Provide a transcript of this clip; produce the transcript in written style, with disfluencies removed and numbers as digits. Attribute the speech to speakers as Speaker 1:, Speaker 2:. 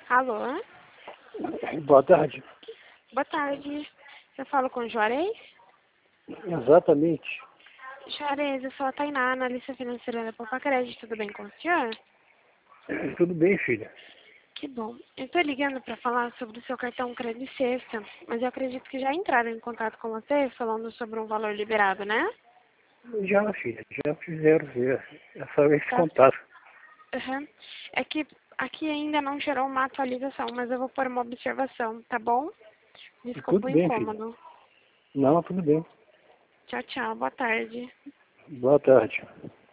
Speaker 1: Alô?
Speaker 2: Boa tarde.
Speaker 1: Boa tarde. Eu falo com o Juarez?
Speaker 2: Exatamente.
Speaker 1: Juarez, eu sou a Tainá, analista financeira da Poupa Crédito. Tudo bem com o senhor?
Speaker 2: Tudo bem, filha?
Speaker 1: Que bom. Eu tô ligando para falar sobre o seu cartão Crédito Sexta, mas eu acredito que já entraram em contato com você falando sobre um valor liberado, né?
Speaker 2: Já, filha, já fizeram essa esse
Speaker 1: Tá.
Speaker 2: contato.
Speaker 1: Uhum. É que aqui ainda não gerou uma atualização, mas eu vou pôr uma observação, tá bom? Desculpa
Speaker 2: Tudo
Speaker 1: o
Speaker 2: bem, filha.
Speaker 1: incômodo.
Speaker 2: Não, tudo bem.
Speaker 1: Tchau, tchau. Boa tarde.
Speaker 2: Boa tarde.